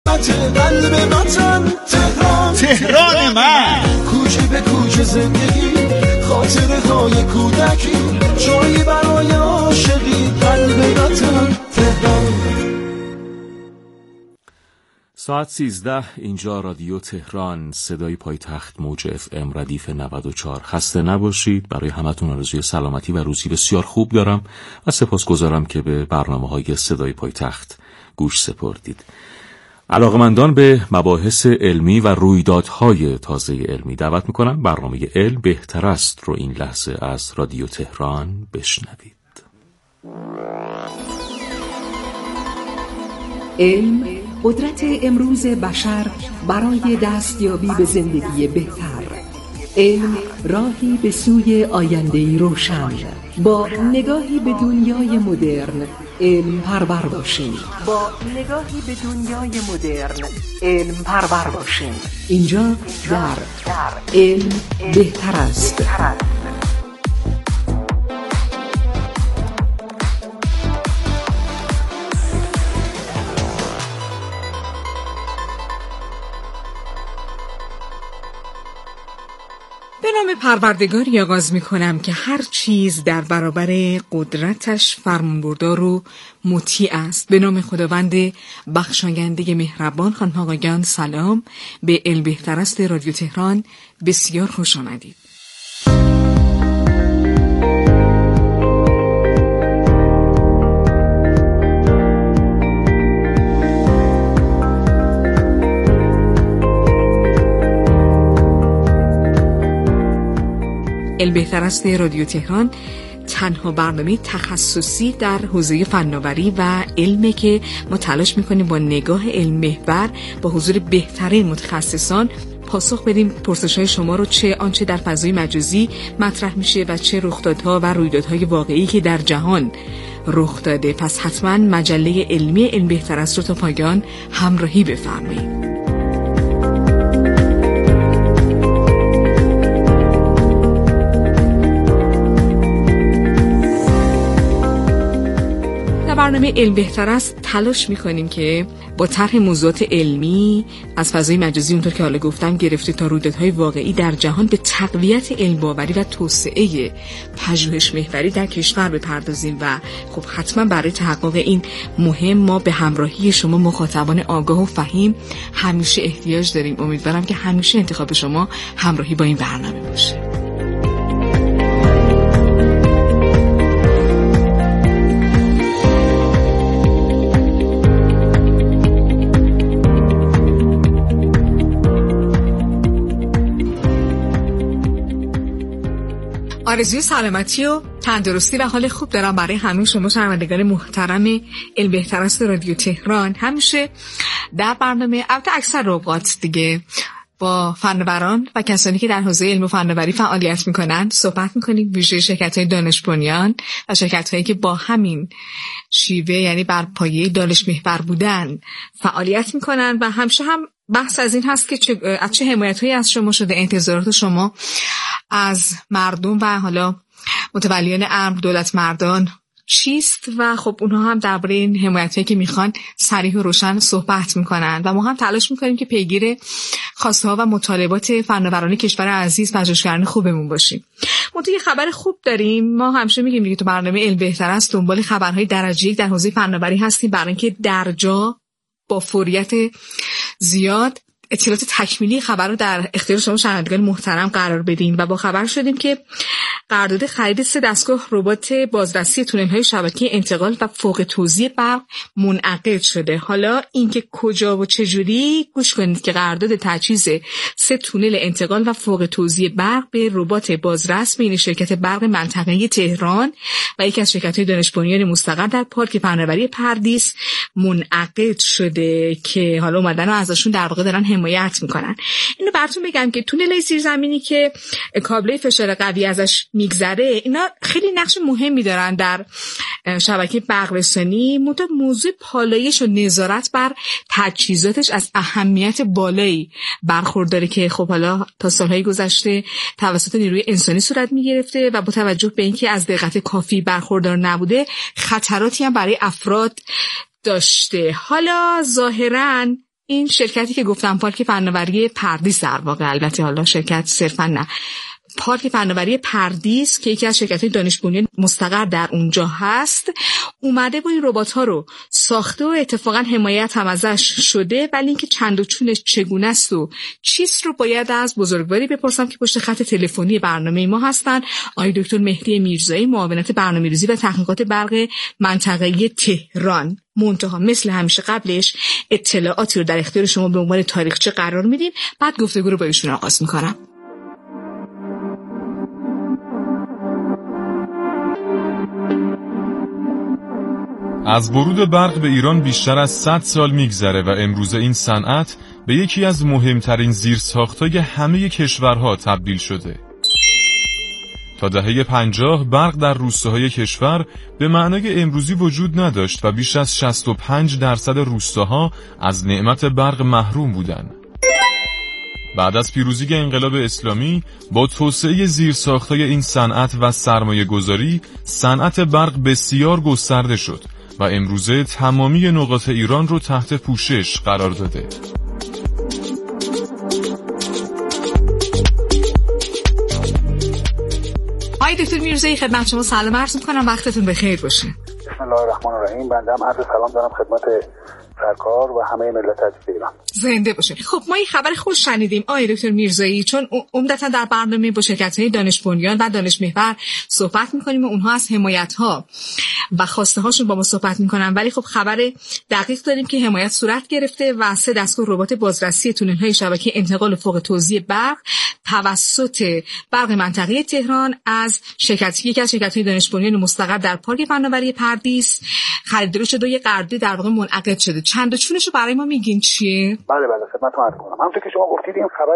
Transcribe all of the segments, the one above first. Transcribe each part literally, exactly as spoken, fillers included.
قلب وطن تهران، تهران من، کوچه به کوچه زندگی، خاطره های کودکی، جایی برای عاشقی، قلب وطن تهران. ساعت سیزده، اینجا رادیو تهران، صدای پایتخت، موج اف ام ردیف نود و چهار. خسته نباشید. برای همتون آرزوی سلامتی و روزی بسیار خوب دارم و سپاسگزارم که به برنامه‌های صدای پایتخت گوش سپردید. علاقه‌مندان به مباحث علمی و رویدادهای تازه علمی دعوت می‌کنم برنامه علم بهتر است رو این لحظه از رادیو تهران بشنوید. علم، قدرت امروز بشر برای دستیابی به زندگی بهتر. علم، راهی به سوی آینده‌ای روشن. با نگاهی به دنیای مدرن، علم پرور باشیم. با نگاهی به دنیای مدرن، علم پرور باشیم. اینجا در علم بهتر است. به نام پروردگاری آغاز می کنم که هر چیز در برابر قدرتش فرمانبردار و مطیع است. به نام خداوند بخشاینده مهربان. خانم آقایان سلام، به علم بهتر است رادیو تهران بسیار خوش آمدید. علم بهتر است رادیو تهران تنها برنامه تخصصی در حوزه فناوری و علمه که ما تلاش میکنیم با نگاه علم محور با حضور بهترین متخصصان پاسخ بدیم پرسش‌های شما رو، چه آنچه در فضای مجازی مطرح میشه و چه رخدادها و رویدادهای واقعی که در جهان رخ داده. پس حتما مجله علمی علم بهتر است رو تا پایان همراهی بفرمایید. برنامه علم بهتر است تلاش میکنیم که با طرح موضوعات علمی از فضای مجازی اونطور که حالا گفتم گرفته تا رویدادهای واقعی در جهان به تقویت علم باوری و توسعه پژوهش محوری در کشور بپردازیم و خب حتما برای تحقق این مهم ما به همراهی شما مخاطبان آگاه و فهیم همیشه احتیاج داریم. امیدوارم که همیشه انتخاب شما همراهی با این برنامه باشه. آرزوی سلامتی و تندرستی و حال خوب دارم برای همه شما شنوندگان محترم علم بهتر است رادیو تهران. همیشه در برنامه البته اکثر اوقات دیگه با فناوران و کسانی که در حوزه علم و فناوری فعالیت میکنن صحبت میکنیم، ویژه شرکت‌های دانش بنیان و شرکت‌هایی که با همین شیوه یعنی بر پایه دانش محور بودن فعالیت میکنن و همیشه هم بحث از این هست که چه از چه حمایت‌هایی از شما شده، انتظارات شما از مردم و حالا متولیان امر، دولت مردان چیست و خب اونها هم درباره این حمایتایی که میخوان صریح و روشن صحبت میکنن و ما هم تلاش میکنیم که پیگیر خواسته ها و مطالبات فناوران کشور عزیز پژوهشگران خوبمون باشیم. ما تو یه خبر خوب داریم. ما همیشه میگیم دیگه تو برنامه علم بهتر است دنبال خبرهای درجه یک در حوزه فناوری هستیم برای اینکه در جا با فوریت زیاد اطلاعات تکمیلی خبر رو در اختیار شما شنوندگان محترم قرار بدیم و با خبر شدیم که قرارداد خرید سه دستگاه ربات بازرسی تونل‌های شبکه انتقال و فوق توزیع برق منعقد شده. حالا اینکه کجا و چجوری گوش کنید که قرارداد تجهیز سه تونل انتقال و فوق توزیع برق به ربات بازرس بین شرکت برق منطقه‌ای تهران و یکی از شرکت‌های دانش بنیان مستقر در پارک فناوری پردیس منعقد شده که حالا اومدن و ازشون در واقع دارن حمایت میکنن. اینو براتون بگم که تونل زیرزمینی که کابلای فشار قوی ازش میگذره اینا خیلی نقش مهمی دارن در شبکه برق رسانی. منتها موضوع پالایش و نظارت بر تجهیزاتش از اهمیت بالایی برخورداره که خب حالا تا سالهای گذشته توسط نیروی انسانی صورت میگرفته و با توجه به اینکه از دقت کافی برخوردار نبوده خطراتی هم برای افراد داشته. حالا ظاهراً این شرکتی که گفتم پارک فناوری پردیس، در واقع البته حالا شرکت صرفا نه، پارک فناوری پردیس که یکی از شرکت‌های دانش بنیان مستقر در اونجا هست، اومده با این ربات‌ها رو ساخته و اتفاقا حمایت هم ازش شده، ولی اینکه چند و چونش چگونه است و چیست رو باید از بزرگواری بپرسم که پشت خط تلفنی برنامه ما هستن آقای دکتر مهدی میرزایی، معاونت برنامه‌ریزی و تحقیقات برق منطقه‌ای تهران. منتها مثل همیشه قبلش اطلاعاتی رو در اختیار شما به عنوان تاریخچه قرار میدیم، بعد گفتگو رو با ایشون آغاز می‌کنم. از ورود برق به ایران بیشتر از صد سال میگذره و امروزه این صنعت به یکی از مهمترین زیرساخت‌های همه کشورها تبدیل شده. تا دهه پنجاه برق در روستاهای کشور به معنای امروزی وجود نداشت و بیش از شصت و پنج درصد روستاها از نعمت برق محروم بودند. بعد از پیروزی انقلاب اسلامی با توسعه زیرساخت‌های این صنعت و سرمایه‌گذاری، صنعت برق بسیار گسترده شد و امروزه تمامی نقاط ایران رو تحت پوشش قرار داده. آقای دکتر میرزایی خدمت شما سلام عرض می‌کنم، وقتتون بخیر باشه. بسم الله الرحمن الرحیم. بنده هم عرض سلام دارم خدمت سرکار و همه ملت عزیز ایران. زنده باشه. خب ما این خبر خوش شنیدیم آقای دکتر میرزایی، چون عمدتاً در برنامه با شرکت‌های دانش بنیان و دانش محور صحبت می‌کنیم و اونها از حمایت‌ها و خواسته هاشون با ما صحبت می‌کنن، ولی خب خبر دقیق داریم که حمایت صورت گرفته و سه دستگاه ربات بازرسی تونل‌های شبکه انتقال فوق توزیع برق توسط برق منطقه تهران از شرکت یکی از شرکت‌های دانش بنیان مستقر در پارک فناوری پردیس خریداری شده و یه قرارداد در واقع منعقد شده. چند و چونشو برای ما میگین چیه؟ بله بله خدمتتون عرض کنم. همونطور که شما گفتید این خبر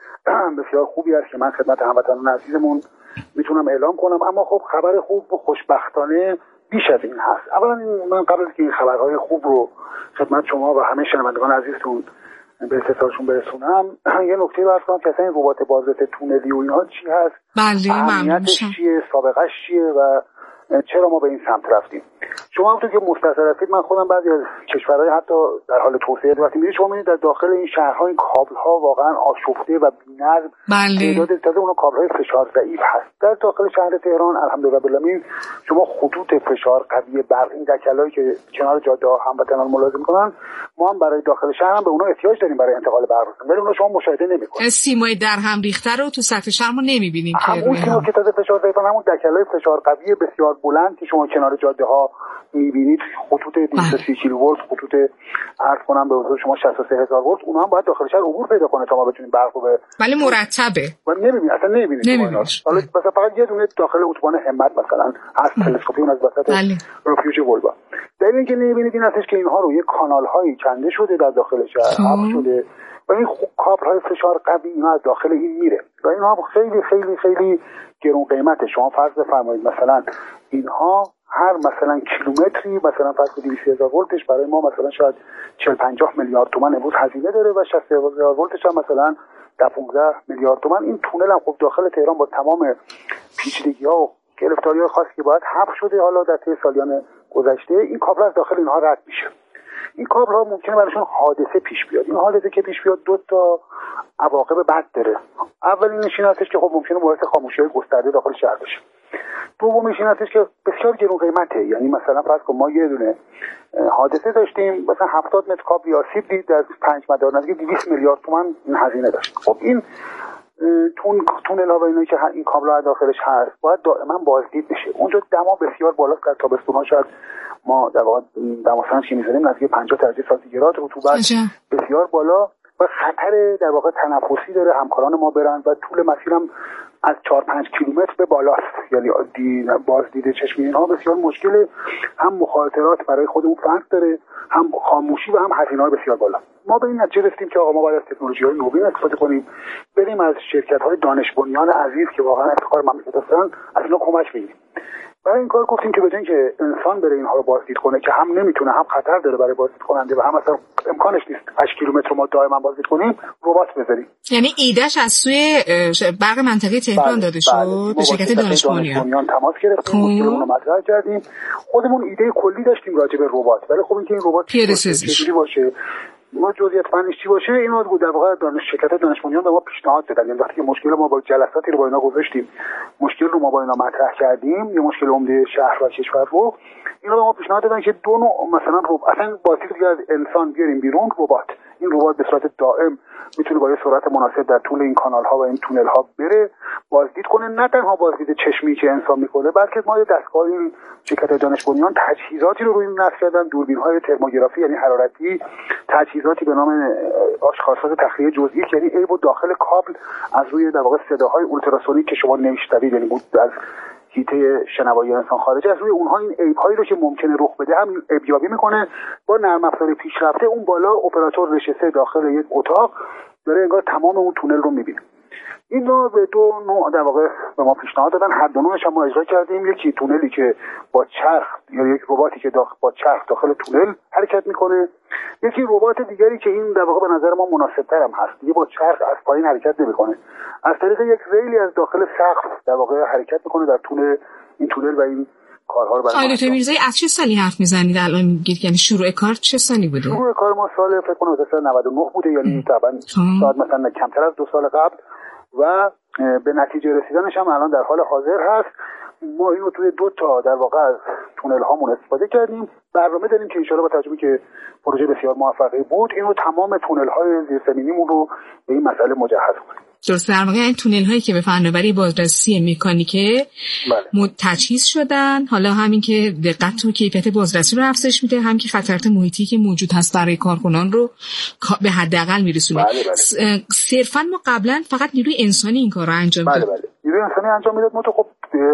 بسیار خوبی است که من خدمت هموطنان عزیزمون میتونم اعلام کنم، اما خب خبر خوب و خوشبختانه بیش از این هست. اولا من قبل از که این خبرهای خوب رو خدمت شما و همه شنوندگان عزیزتون به اتصالشون برسونم، یه نکته رو عرض کنم که اصلا این ربات بازرس تونلی و اینها چی هست؟ بله ممنون میشم. چیه، سابقه‌اش چیه و چرا ما به این سمت رفتیم؟ شما همونطور که مستظر هستید، من خودم بعضی از کشورهای حتی در حال توسعه وقتی میرید شما میبینید در داخل این شهرها این کابل‌ها واقعا آشفته و بی‌نظم، تعداد تعداد اون کابل‌های فشار ضعیف هست. در داخل شهر تهران الحمدلله بالعالمین شما خطوط فشار قوی برق، این دکلایی که کنار جاده‌ها هموطنان ملاحظه می‌کنن، ما هم برای داخل شهر هم به اونها احتیاج داریم برای انتقال برق، ولی اونها شما مشاهده نمی‌کنید. سیمای در هم ریخته رو تو سطح شهر ما نمی‌بینیم که همون سیما که تازه فشار ضعیف، همون دکلای فشار قوی بسیار بلند که شما کنار جاده‌ها می‌بینید، خطوط دویست و سی کیلوولت، خطوط عرض کنم به حضور شما شصت و سه هزار ولت، اونها هم باید داخل شهر عبور پیدا کنه تا ما بتونیم برق رو به ولی مرتبه و نمی‌بینید، اصلا نمی‌بینید. حالا مثلا فقط یه دونه داخل اتوبان همت مثلا هست تلسکوپی اون از وسط رفیوژ ولوا. دلیل اینکه نمی‌بینید این هستش که اینها رو یه کانال‌هایی کنده شده در داخل شهر، حفر شده و این کابل‌های فشار قوی اینا از داخل این میره و اینها خیلی خیلی خیلی گرون قیمته. شما فرض بفرمایید مثلا اینها هر مثلا کیلومتری مثلا فرض کنید دویست هزار ولتش برای ما مثلا شاید چهل پنجاه میلیارد تومان امروز هزینه داره و شصت هزار ولتش هم مثلا ده پانزده میلیارد تومان. این تونل هم خب داخل تهران با تمام پیچیدگی‌ها و گرفتاری‌های خاصی که باید حفر شده حالا در طی سالیان گذشته، این کابل از داخل اینها رد میشه. این کابل ها ممکنه براشون حادثه پیش بیاد. این حادثه که پیش بیاد دو تا عواقب بد داره. اولینش این هستش که خب ممکنه باعث خاموشی گسترده داخل شهر بشه. دومیش این هستش که بسیار گرون قیمته. یعنی مثلا فرض کن ما یه دونه حادثه داشتیم، مثلا هفتاد متر کابل آسیب دید، در پنج مدار نزدیک دویست میلیارد تومان این هزینه داشت. خب این تون تونل ها و اینایی که این کابل ها داخلش هست باید دائما بازدید بشه. اونجا دما بسیار بالاست، در تابستون ها شاید ما در واقع دماسنج که می‌ذاریم نزدیک پنجاه درجه سانتیگراد، رطوبت بسیار بالا و خطر در واقع تنفسی داره. همکاران ما برن و طول مسیرم از چهار پنج کیلومتر به بالاست، یعنی بازدید چشمی اینها بسیار مشکله. هم مخاطرات برای خودمون فرق داره، هم خاموشی و هم هزینه‌های بسیار بالا. ما به این نتیجه رسیدیم که آقا ما باید از تکنولوژی‌های نوین استفاده کنیم، بریم از شرکت‌های دانش بنیان عزیز که واقعا افتخار مملکت هستن از اینا کمک بگیریم. برای این کار گفتیم که بجای اینکه انسان بره اینها رو بازدید کنه که هم نمیتونه، هم خطر داره برای بازدید کننده و هم اصلا امکانش نیست هشت کیلومتر ما دائما بازدید کنیم، ربات بذاریم. یعنی ایدهش از سوی برق منطقه تهران داده شد به شرکت دانش بنیان تماس گرفتیم، مشکلمون رو مطرح کردیم. خودمون ایده کلی داشتیم راجع به ربات، ولی خب اینکه این ربات چجوری باشه، ما جزئیات فنیش چی باشه اینو بود در واقع دانش شرکت دانش بنیان به ما پیشنهاد دادن. یعنی وقتی که مشکل ما با جلساتی رو با اینا گذاشتیم، مشکل رو ما با اینا مطرح کردیم، یه مشکل عمده شهر و کشور رو، اینا به ما پیشنهاد دادن که دو نوع مثلا رو اصلا بازدید رو از انسان بیاریم بیرون، ربات. این ربات به صورت دائم میتونه با یه سرعت مناسب در طول این کانال ها و این تونل ها بره بازدید کنه، نه تنها بازدید چشمی که انسان میکنه، بلکه ما یه دستگاه این شرکت دانش بنیان تجهیزاتی رو روی این نصب کردن، دوربین های ترموگرافی یعنی حرارتی، تجهیزاتی به نام آشکارساز تخلیه جزئی یعنی عیب و داخل کابل از روی در واقع صداهای اولتراسونیک که شما نمیشنوید، یعنی بود از حیطه شنوایی انسان خارجه، از روی اونها این عیب‌هایی رو که ممکنه رخ بده هم عیب‌یابی میکنه. با نرم افزار پیشرفته اون بالا اپراتور نشسته داخل یک اتاق داره انگار تمام اون تونل رو میبینه. این رو به دو نوع در واقع به ما پیشنهاد دادن، هر دو نوعش هم ما اجرا کردیم. یکی تونلی که با چرخ یا یک رباتی که داخل با چرخ داخل تونل حرکت میکنه، یکی ربات دیگری که این در واقع به نظر ما مناسب‌تر هم هست، دیگه با چرخ از پایین حرکت نمیکنه، از طریق یک ریلی از داخل سقف در واقع حرکت میکنه در طول این تونل و این کارها رو برای دکتر میرزایی از چه سالی حرف میزنید الان میگید؟ یعنی شروع کار چه سالی بوده؟ شروع کار ما سال فکر کنم مثلا نود و نه بوده، یعنی تقریبا شاید مثلا کمتر از دو سال قبل، و به نتیجه رسیدنش هم الان در حال حاضر هست. ما اینو توی دو تا در واقع از تونل هامون استفاده کردیم. برنامه داریم که ان شاءالله با تجربه که پروژه بسیار موفقی بود، اینو تمام تونل های زیرزمینیمون رو به این مسئله مجهز کنیم. درسته، در واقع این تونل هایی که به فناوری بازرسی مکانیکه بله. تجهیز شدن، حالا همین که دقت و کیفیت بازرسی رو افزایش میده، هم که خطرات محیطی که موجود هست برای کارکنان رو به حداقل میرسونه. بله بله. صرفا ما قبلا فقط نیروی انسانی این کار رو انجام بله بله. نیروی انسانی انجام میداد. ما تو خب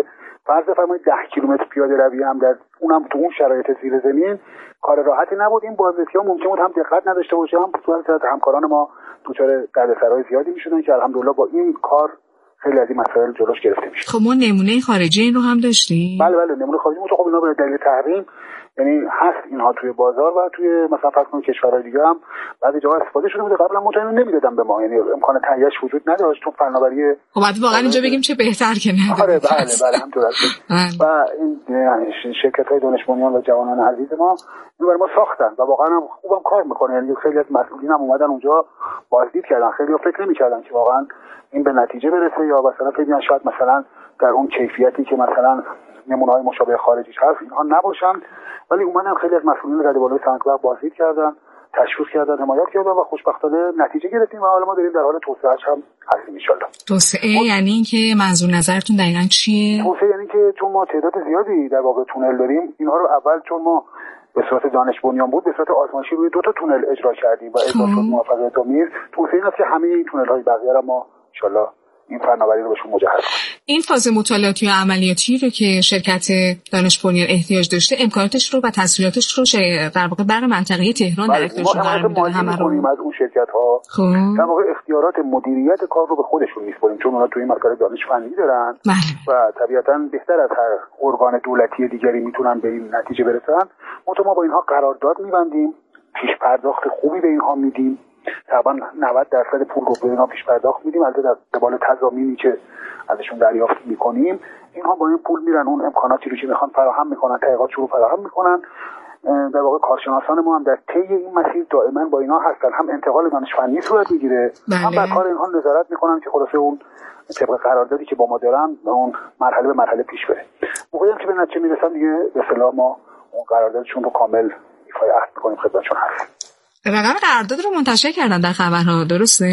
فرض فرمایید ده کیلومتر پیاده روی هم در اونم تو اون شرایط زیر زمین کار راحتی نبود. این بازرسی‌ها ممکن بود هم دقت نداشته باشه، هم صورت همکاران ما دچار دردسرای زیادی میشدن که الحمدلله با این کار خیلی از این مسائل جلوش گرفته میشه. خب ما نمونه خارجی این رو هم داشتیم. بله بله نمونه خارجی بود. خب اینا به دلیل تحریم یعنی هست اینها توی بازار و توی مثلا فرض کنید کشورهای دیگه هم بعضی جاها استفاده شده بوده. قبلا مطمئنا نمیدادن به ما، یعنی امکان تهیه‌اش وجود نداشت. تو فناوری خب بعد واقعا اینجا بگیم چه بهتر که نداره. آره بله بله همینطور است. و این شرکت‌های دانش بنیان و جوانان عزیز ما اینو برای ما ساختن و واقعا هم خوبم کار میکنه. یعنی خیلی از مسئولین هم اومدن اونجا بازدید کردن، خیلی‌ها فکر نمی‌کردن که واقعا این به نتیجه برسه، یا مثلا فکر می‌کردن شاید مثلا در اون کیفیتی که مثلا نمونه‌های مشابه خارجیش هست اینها نباشن، ولی اومدن خیلی از مسئولین رده بالای سنگلاق بازدید کردن، تشویق کردن، حمایت کردن و خوشبختانه نتیجه گرفتیم و حالا ما داریم در حال توسعه‌اش هم هستیم ان شاءالله. توسعه یعنی اینکه منظور نظرتون دقیقاً چیه؟ توسعه یعنی که چون ما تعداد زیادی در واقع تونل داریم، اینها رو اول چون ما به صورت دانش بنیان بود به صورت آزمایشی روی دو تا تونل اجرا کردیم و اجرا شد موفقیت آمیز. توسعه این است که همه این تونل‌های بقیه رو ما ان شاءالله این فناوری رو بهشون مجهز کنیم. این فاز مطالعاتی و عملیاتی رو که شرکت دانش بنیان احتیاج داشته، امکاناتش رو و تسهیلاتش رو در واقع برای منطقه تهران در اختیارشون قرار میدن. همه رو از اون شرکت‌ها در واقع اختیارات مدیریت کار رو به خودشون میسپاریم، چون اونا توی این مسئله دانش فنی دارن بله. و طبیعتاً بهتر از هر ارگان دولتی دیگری میتونن به این نتیجه برسن. ما با اینها قرارداد می‌بندیم، پیش پرداخت خوبی به اینها میدیم، تقریبا نود درصد پول رو به اینا پیش پرداخت میدیم، البته در قبال تضامینی که ازشون دریافت میکنیم. اینها با این پول میرن اون امکاناتی رو که میخوان فراهم میکنن، تحقیقاتشون رو فراهم میکنن. در واقع کارشناسان ما هم در طی این مسیر دائما با اینا هستن، هم انتقال دانش فنی صورت میگیره بله. هم بر کار اینها نظارت میکنن که خلاصه اون طبق قراردادی که با ما دارن اون مرحله به مرحله پیش بره. موقعی هم که به نتیجه میرسن دیگه به اصطلاح ما اون قراردادشون رو کامل ایفای عهد میکنیم خدمتشون هست. رقم قرارداد رو منتشر کردن در خبرها، درسته؟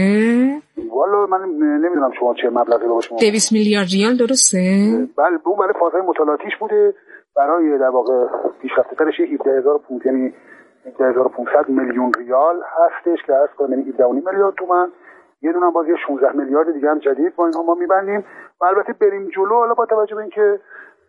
والا من نمیدونم شما چه مبلغی رو شما دویست میلیارد ریال درسته؟ بله اون برای فازهای مطالعاتیش بوده، برای در واقع پیشرفته ترش هفده هزار و پانصد یعنی هفده هزار و پانصد میلیون ریال هستش که هست کنه، یعنی هفده و نیم میلیارد تومان. یه دونه باز یه شانزده میلیارد دیگه هم جدید با اینها ما میبندیم و البته بریم جلو. حالا با توجه به اینکه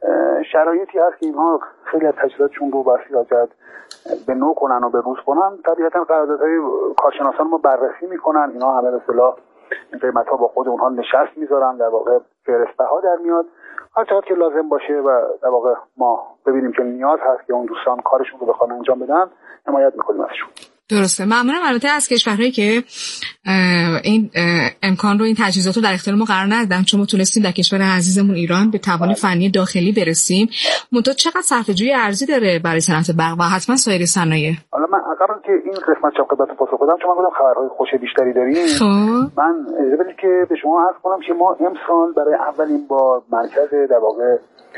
شرایطی هست که اینها خیلی از تجهیزاتشون رو بر سیاست به نو کنن و به روز کنن، طبیعتا قراردادهای کارشناسان ما بررسی میکنن. اینا همه به اصطلاح این قیمت‌ها با خود اونها نشست میذارن، در واقع فهرست‌ها در میاد هر چقدر که لازم باشه و در واقع ما ببینیم که نیاز هست که اون دوستان کارشون رو بخوان انجام بدن، حمایت میکنیم ازشون. درسته. ممنونم البته از کشورهایی که این امکان رو، این تجهیزات رو در اختیار ما قرار ندادن، چون ما تونستیم در کشور عزیزمون ایران به توان فنی داخلی برسیم. منتها چقدر صرفه‌جویی ارزی داره برای صنعت برق و حتما سایر صنایع. حالا من قبل که این قسمت چاپ خدمتتون پاسخ بدم، چون من گفتم خبرهای خوش بیشتری داریم، خب من اجازه بدید که به شما عرض کنم که ما امسال برای اولین بار مرکز در واقع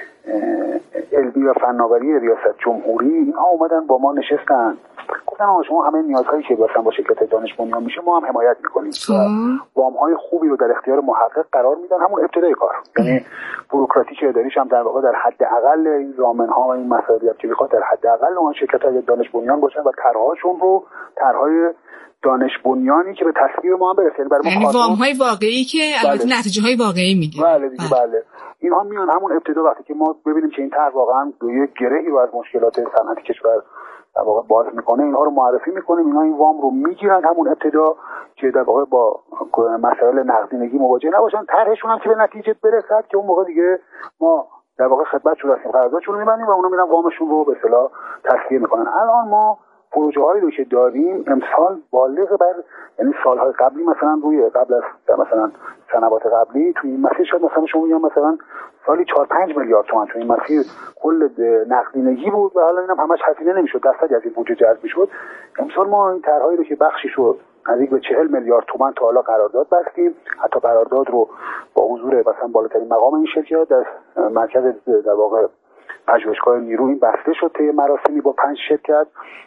علمی و فناوری ریاست جمهوری اینها اومدن با ما نشستن، گفتن آقا شما همه نیازهایی که مثلا با شرکت دانش بنیان میشه ما هم حمایت میکنیم، وام‌های خوبی رو در اختیار محقق قرار میدن همون ابتدای کار، یعنی بوروکراتیک اداریش هم در واقع در حد اقل این ضامن‌ها و این مسائلی که میخواد در حد اقل اون شرکت‌های دانش بنیان باشن و طرح‌هاشون رو طرح‌های دانش بنیانی که به تصویر ما هم برسه، یعنی برای ما وام‌های واقعی که البته بله. نتیجه‌های واقعی میگیره. بله دیگه بله. بله اینها میان همون ابتدا وقتی که ما ببینیم که این طرح واقعا یک گرهی رو از مشکلات صنعت کشور در واقع باز میکنه، اینها رو معرفی میکنیم، اینها این وام رو میگیرن همون ابتدا که در واقع با مسائل نقدینگی مواجه نباشن، طرحشون هم که به نتیجه برسد که اون موقع دیگه ما در واقع خدمتشون هستیم، قراردادشون رو میبندیم و اونا میرن وامشون رو به اصطلاح تسویه میکنن. الان ما پروژه هایی رو که داریم امسال بالغ بر، یعنی سالهای قبلی مثلا روی قبل از مثلا سنوات قبلی توی این مسیر شاید مثلا شما میگم مثلا سالی چهار پنج میلیارد تومان توی این مسیر کل نقدینگی بود و حالا اینم همش هزینه نمیشد، درصدی از این بودجه جذب میشد. امسال ما این طرحهایی رو که بخشی شد نزدیک به چهل میلیارد تومان تا حالا قرارداد بستیم، حتی قرارداد رو با حضور مثلا بالاترین مقام این شرکت در مرکز در واقع پژوهشگاه نیرو این بسته شد طی مراسمی با پنج شرکت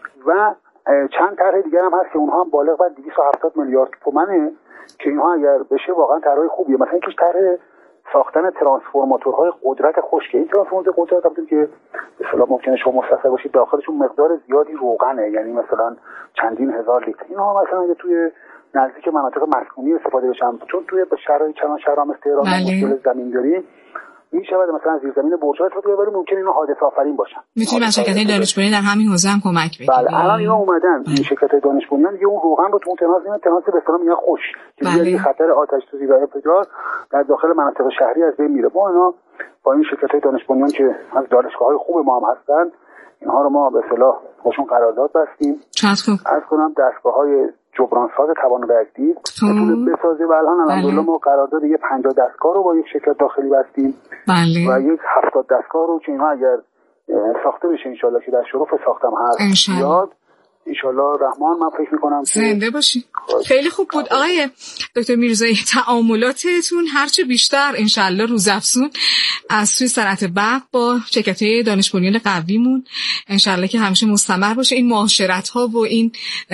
و چند طرح دیگر هم هست که اونها هم بالغ بر دویست و هفتاد میلیارد تومانه که اینها اگر بشه واقعا طرحهای خوبیه. مثلا یکیش طرح ساختن ترانسفورماتورهای قدرت خشکی. این ترانسفورماتور قدرت وقتی که به اصطلاح ممکنه شما مستصحب باشید داخلشون مقدار زیادی روغنه، یعنی مثلا چندین هزار لیتر. اینها مثلا اگه توی نزدیک مناطق مسکونی استفاده بشن، چون توی شهرهای چنان شهرها مثل تهران مشکل زمین داریم، این شود مثلا زیر زمین برج‌ها استفاده ببریم، ممکنه اینا حادثه آفرین باشن. میتونیم از شرکت‌های دانش بنیان در همین حوزه هم کمک بگیریم. بله الان اینا اومدن این شرکت‌های دانش بنیان دیگه اون روغن رو تو اون تناس میاد، تناس به اصطلاح میگن خوش که بله. خطر آتش سوزی و انفجار در داخل مناطق شهری از بین میره. ما اینا با این شرکت‌های دانش بنیان که از دانشگاه‌های خوب ما هم هستن، اینها رو ما به اصطلاح باشون قرارداد بستیم. چقدر خوب. عرض کنم دستگاه‌های جبرانساز توان‌بردید بتونه بسازه و الان الحمدلله ما قرارداد یه پنجاه دستگاه رو با یک شرکت داخلی بستیم بله. و یک هفتاد دستگاه رو که اینها اگر ساخته بشه انشالله که در شرف ساختم هست یاد انشالله رحمان من فکر میکنم زنده باشی. خیلی خوب بود آقای دکتر میرزایی، تعاملاتتون هرچه بیشتر انشالله روزافزون از سوی صنعت برق با شرکت‌های دانش بنیان قویمون انشالله که همیشه مستمر باشه، این معاشرت ها و این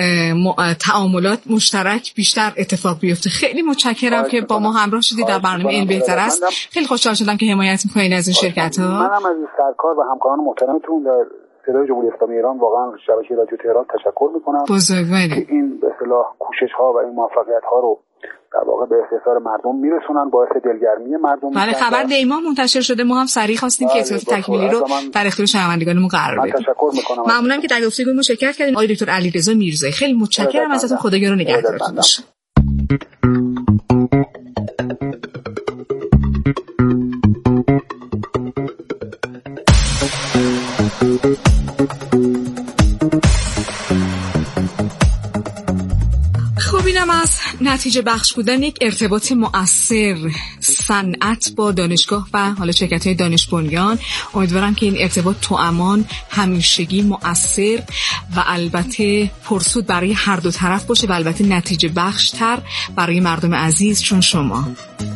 تعاملات مشترک بیشتر اتفاق بیفته. خیلی متشکرم که با ما همراه شدید در برنامه این بهتر است. خیلی خوشحال شدم که حمایت می‌کنید از این شرکت‌ها. منم از سرکار و همکاران محترمتون در صدای جمهوری اسلامی ایران واقعا شبکه رادیو تهران تشکر میکنم بزرگواری که این به اصطلاح کوشش ها و این موفقیت ها رو در واقع به استحضار مردم میرسونن، باعث دلگرمی مردم میشن. بله خبر دیما منتشر شده، ما هم سریع خواستیم که اطلاعات تکمیلی رو در اختیار شنوندگانمون قرار بدیم. تشکر میکنم. ممنونم که در گفتگو مشارکت کردید آقای دکتر علیرضا میرزایی. خیلی متشکرم ازتون، خداگار و نگهدارتون باشه. خب اینم از نتیجه بخش بودن یک ارتباط مؤثر صنعت با دانشگاه و حالا شرکت‌های دانش بنیان. امیدوارم که این ارتباط توامان، همیشگی، مؤثر و البته پرسود برای هر دو طرف باشه و البته نتیجه بخشتر برای مردم عزیز چون شما.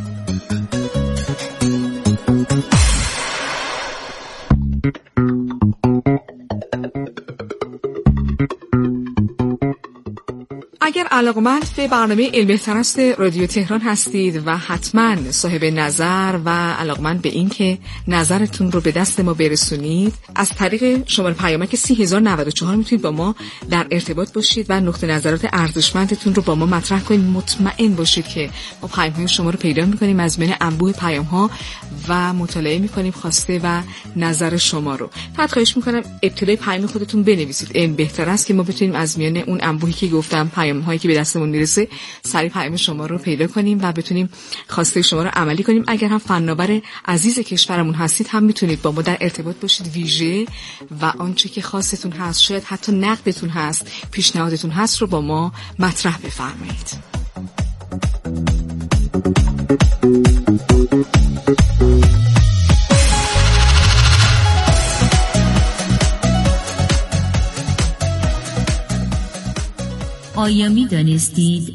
اگر علاقمند به برنامه علم بهتر است رادیو تهران هستید و حتما صاحب نظر و علاقمند به این که نظرتون رو به دست ما برسونید، از طریق شماره پیامک سی هزار و نود و چهار میتونید با ما در ارتباط باشید و نقطه نظرات ارزشمندتون رو با ما مطرح کنید. مطمئن باشید که ما پیام‌های شما رو پیدا می‌کنیم، از بین انبوه پیام‌ها و مطالعه می‌کنیم خواسته و نظر شما رو. فقط خواهش می‌کنم ابتدای پیام خودتون بنویسید علم بهتر است که ما بتونیم از میان اون انبوهی که گفتم پیام هایی که به دستمون میرسه سریع پیام شما رو پیدا کنیم و بتونیم خواسته شما رو عملی کنیم. اگر هم فناور عزیز کشورمون هستید هم میتونید با ما در ارتباط باشید، ویژه و آنچه که خواستتون هست، شاید حتی نقدتون هست، پیشنهادتون هست رو با ما مطرح بفرمایید. آیا می دانستید؟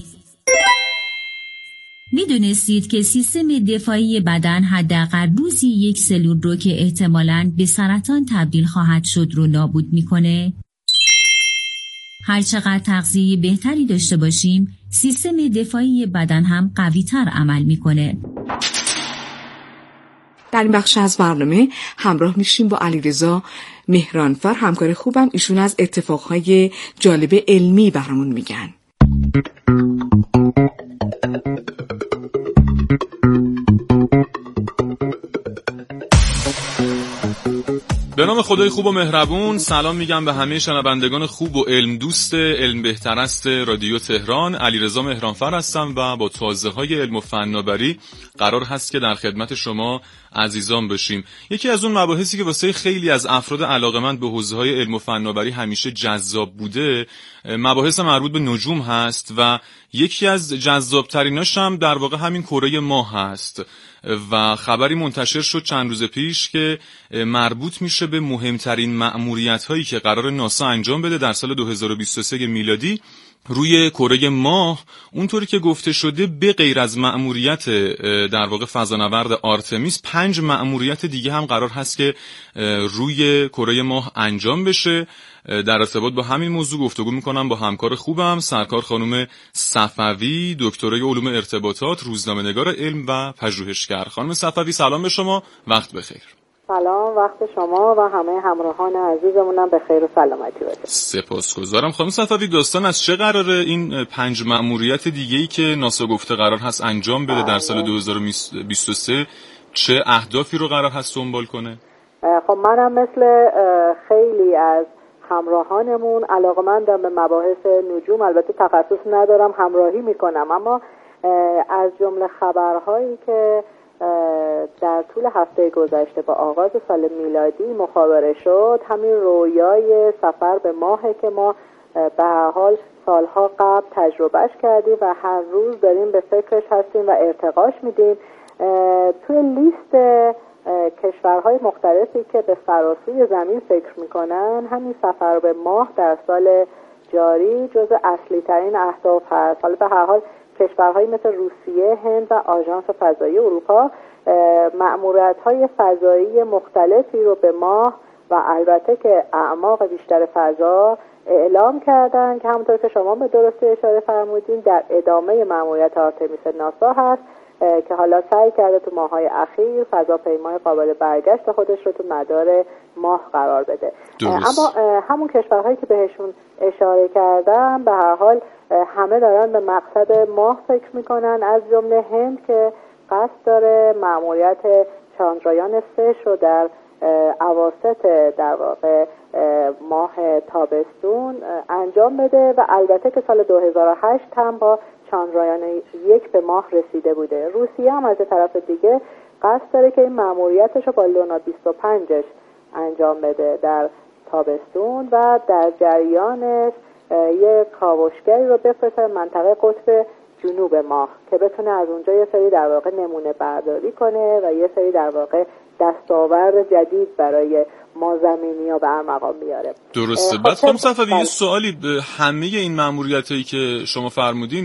می دانستید که سیستم دفاعی بدن حداقل روزی یک سلول رو که احتمالاً به سرطان تبدیل خواهد شد رو نابود می کنه؟ هر چقدر تغذیه بهتری داشته باشیم، سیستم دفاعی بدن هم قوی تر عمل می کنه. در این بخش از برنامه همراه میشیم با علیرضا مهرانفر، همکار خوبم. ایشون از اتفاقهای جالب علمی برامون میگن. به نام خدای خوب و مهربون سلام میگم به همه شنوندگان خوب و علم دوست علم بهترست رادیو تهران. علیرضا مهرانفر هستم و با توضیحات علم و فناوری قرار هست که در خدمت شما عزیزان باشیم. یکی از اون مباحثی که واسه خیلی از افراد علاقه‌مند به حوزه‌های علم و فناوری همیشه جذاب بوده، مباحث مربوط به نجوم هست و یکی از جذاب‌تریناش هم در واقع همین کره ماه هست و خبری منتشر شد چند روز پیش که مربوط میشه به مهمترین مأموریت‌هایی که قرار ناسا انجام بده در سال دو هزار و بیست و سه میلادی روی کره ماه. اونطوری که گفته شده به غیر از مأموریت در واقع فضانورد آرتمیس، پنج مأموریت دیگه هم قرار هست که روی کره ماه انجام بشه. در ارتباط با همین موضوع گفتگو میکنم با همکار خوبم سرکار خانم صفوی، دکترای علوم ارتباطات، روزنامه‌نگار علم و پژوهشگر. خانم صفوی سلام به شما، وقت بخیر. سلام، وقت شما و همه همراهان عزیزمونم به خیر و سلامتی باشه. سپاسگزارم. خانم صفوی داستان از چه قراره؟ این پنج مأموریت دیگه‌ای که ناسا گفته قرار هست انجام بده در سال دو هزار و بیست و سه چه اهدافی رو قرار هست دنبال کنه؟ خب منم مثل خیلی از همراهانمون علاقه‌مندم به مباحث نجوم، البته تخصص ندارم، همراهی میکنم، اما از جمله خبرهایی که در طول هفته گذشته با آغاز سال میلادی مخابره شد، همین رویای سفر به ماهه که ما به هر حال سالها قبل تجربهش کردیم و هر روز داریم به فکرش هستیم و ارتقاش میدیم. توی لیست کشورهای مختلفی که به فراسوی زمین فکر میکنن، همین سفر به ماه در سال جاری جزو اصلی ترین اهداف هست. حالا به هر حال کشورهایی مثل روسیه، هند و آژانس فضایی اروپا مأموریت‌های فضایی مختلفی رو به ماه و البته که اعماق بیشتر فضا اعلام کردن که همونطور که شما به درستی اشاره فرمودین در ادامه مأموریت آرتمیس ناسا هست که حالا سعی کرده تو ماه‌های اخیر فضاپیمای قابل برگشت خودش رو تو مدار ماه قرار بده. درست. اما همون کشورهایی که بهشون اشاره کردم به هر حال همه دارن به مقصد ماه فکر میکنن، از جمله هند که قصد داره مأموریت چاندرایان سه رو در اواسط در واقع ماه تابستون انجام بده و البته که سال دو هزار و هشت هم با چاندرایان یک به ماه رسیده بوده. روسیه هم از طرف دیگه قصد داره که این مأموریتش رو با لونا بیست و پنجش انجام بده در تابستون و در جریانش یک کاوشگری رو بفرسته منطقه قطب جنوب ماه که بتونه از اونجا یه سری در واقع نمونه برداری کنه و یه سری در واقع دستاورد جدید برای ما زمینی‌ها به ارمغان بیاره. درسته. بعد خانم صفوی یه سوالی، همه این مأموریتایی که شما فرمودین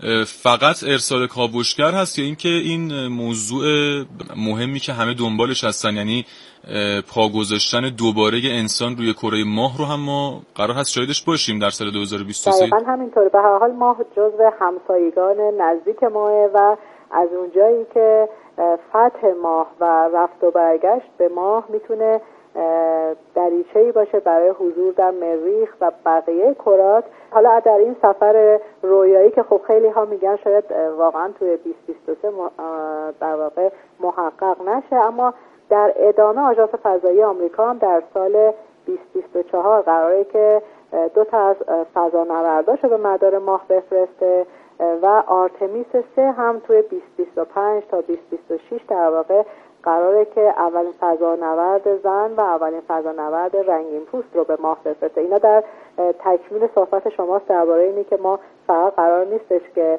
فقط ارسال کاوشگر هست یا اینکه این موضوع مهمی که همه دنبالش هستن، یعنی پا گذاشتن دوباره انسان روی کره ماه رو هم ما قرار هست شاهدش باشیم در سال دو هزار و بیست و سه؟ دقیقاً همینطوره. به هر حال ماه جزو همسایگان نزدیک ماه و از اونجایی که فتح ماه و رفت و برگشت به ماه میتونه دریچه‌ای باشه برای حضور در مریخ و بقیه کرات. حالا در این سفر رویایی که خب خیلی ها میگن شاید واقعا توی بیست بیست و سه در واقع محقق نشه، اما در ادامه آژانس فضایی آمریکا هم در سال بیست بیست و چهار قراره که دو تا از فضانورداشو به مدار ماه بفرسته و آرتمیس سه هم توی بیست بیست و پنج تا بیست بیست و شش در واقع قراره که اولین فضانورد زن و اولین فضانورد رنگین پوست رو به ماه بفرسته. اینا در تکمیل صحبت شماست درباره اینی که ما فقط قرار نیستش که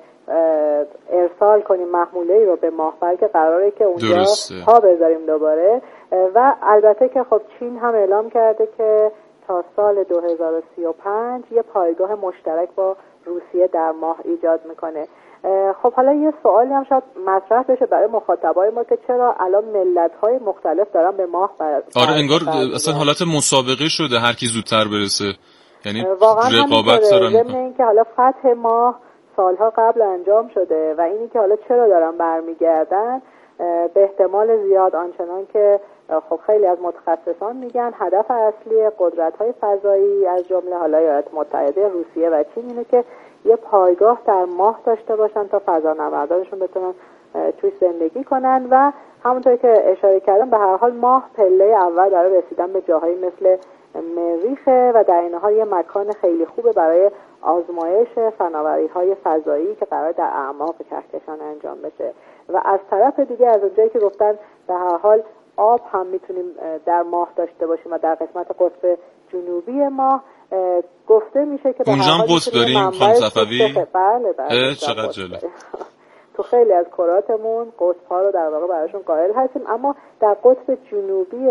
ارسال کنیم محموله‌ای رو به ماه، بلکه قراره که اونجا درسته. پا بذاریم دوباره. و البته که خب چین هم اعلام کرده که تا سال دو هزار و سی و پنج یه پایگاه مشترک با روسیه در ماه ایجاد میکنه. خب حالا یه سوالی هم شاید مطرح بشه برای مخاطبای ما که چرا الان ملت‌های مختلف دارن به ماه بر آره انگار اصلا حالت مسابقه شده هر کی زودتر برسه، یعنی رقابت دارن. ضمن اینکه حالا فتح ماه سالها قبل انجام شده و اینی که حالا چرا دارن برمیگردن به احتمال زیاد آنچنان که خب خیلی از متخصصان میگن هدف اصلی قدرت‌های فضایی از جمله حالا ایالات متحده، روسیه و چین اینه که یه پایگاه در ماه داشته باشن تا فضانوردانشون بتونن توی زندگی کنن و همونطور که اشاره کردم به هر حال ماه پله اول برای رسیدن به جاهایی مثل مریخه و در این حال یه مکان خیلی خوبه برای آزمایش فناوری‌های فضایی که قرار در اعماق کهکشان انجام بشه. و از طرف دیگه از اونجایی که گفتن به هر حال آب هم میتونیم در ماه داشته باشیم و در قسمت قطب جنوبی ماه گفته میشه که اونجا هم قطب داریم خانم صفوی؟ بله بله چقدر جالب. تو خیلی از کراتمون قطب ها رو در واقع براشون قائل هستیم، اما در قطب جنوبی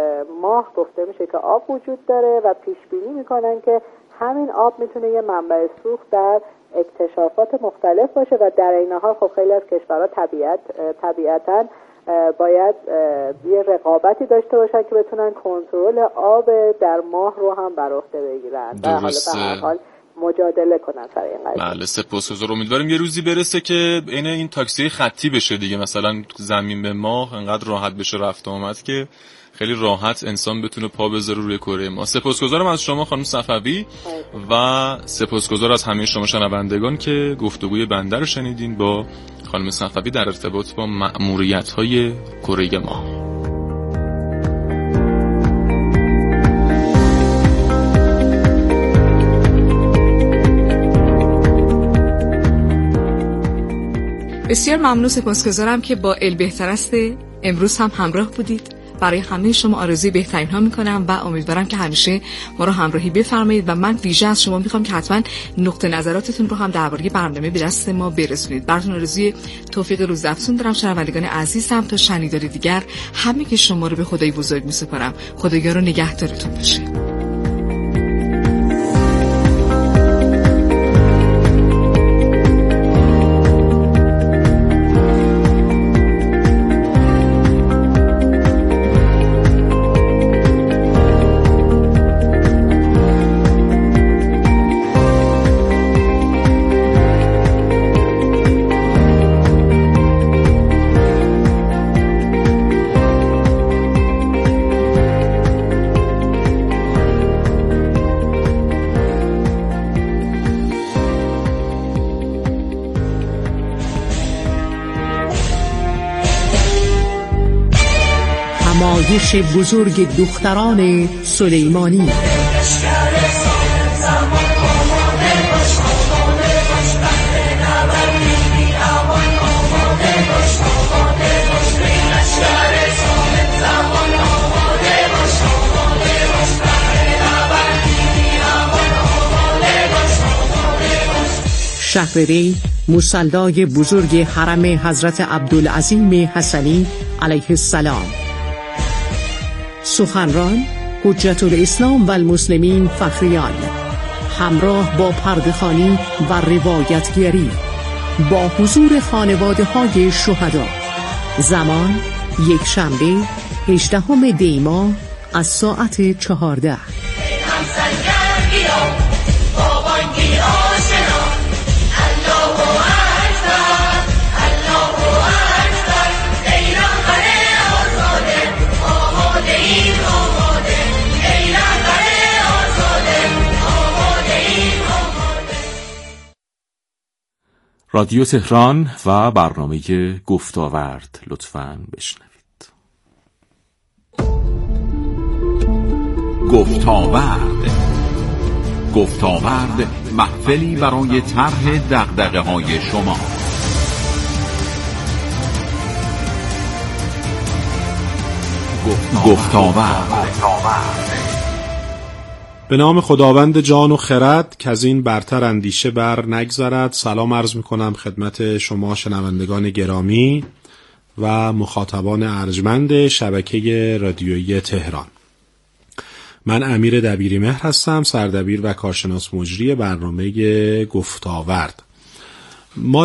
ماه گفته میشه که آب وجود داره و پیش بینی میکنن که همین آب میتونه یه منبع سوخت در اکتشافات مختلف باشه و در این حال خب خیلی از کشورها طبیعت طبیعتاً باید یه رقابتی داشته باشن که بتونن کنترل آب در ماه رو هم بر عهده بگیرن و حالا به هر حال مجادله کنن سر این قضیه. بله سپاسگزار. امیدواریم یه روزی برسه که عین این تاکسی خطی بشه دیگه، مثلا زمین به ماه انقدر راحت بشه رفت آمد که خیلی راحت انسان بتونه پا بذاره روی کره ما. سپاسگزارم از شما خانم صفوی و سپاسگزار از همه شما شنوندگان که گفتگوی بنده رو شنیدین با خانم صفوی در ارتباط با مأموریت‌های کره ما. بسیار ممنون، سپاسگزارم که با البهترست امروز هم همراه بودید. برای همه شما آرزوی بهترین ها میکنم و امیدوارم که همیشه ما رو همراهی بفرمایید و من ویژه از شما میخوام که حتما نقطه نظراتتون رو هم درباره برنامه به دست ما برسونید. براتون آرزوی توفیق روزافزون دارم شنوندگان عزیزم. تا شنیداری دیگر همه که شما رو به خدای بزرگ میسپارم. خدایا رو نگهدارتون باشه. نمایش بزرگ دختران سلیمانی. شهرری مصلی بزرگ حرم حضرت عبدالعظیم حسنی علیه السلام. سخنران حجت الاسلام و المسلمین فخریان همراه با پرده‌خوانی و روایتگری با حضور خانواده های شهدا. زمان یک شنبه هجدهم دی ماه از ساعت چهارده. رادیو تهران و برنامه گفتاورد لطفاً بشنوید. گفتاورد گفت‌وآورد، محفلی برای طرح دغدغه‌های شما. گفت‌وآورد. به نام خداوند جان و خرد که از این برتر اندیشه بر نگذرد. سلام عرض میکنم خدمت شما شنوندگان گرامی و مخاطبان ارجمند شبکه رادیویی تهران. من امیر دبیری مهر هستم، سردبیر و کارشناس مجری برنامه گفت‌وآورد. ما